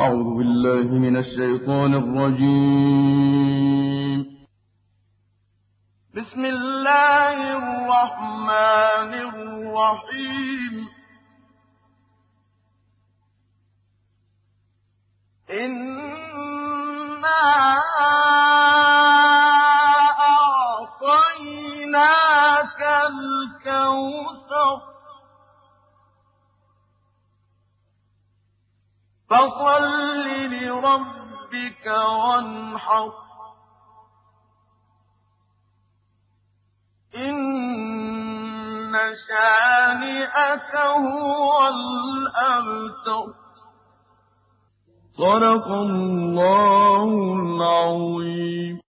أعوذ بالله من الشيطان الرجيم. بسم الله الرحمن الرحيم. إنا أعطيناك الكوثر فصل لربك وانحر إن شانئك هو الأبتر. صدق الله العظيم.